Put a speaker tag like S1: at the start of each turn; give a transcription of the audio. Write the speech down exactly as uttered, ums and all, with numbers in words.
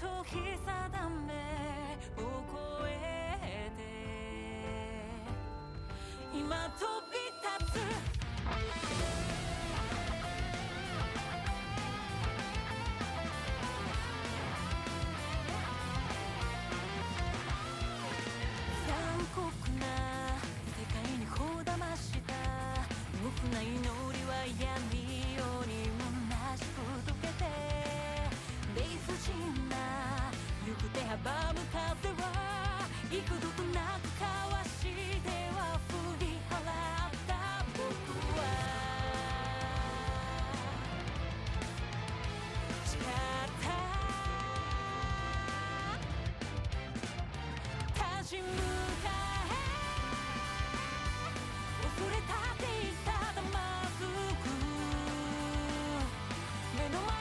S1: と日定めを超えて今飛び立つ残酷な世界にこだました無垢な祈りは闇夜に虚しく溶けて理不尽な行く手阻む風は幾度となくかわしては振り払った僕は誓った立ち向かえ溢れたっていただまずく目の前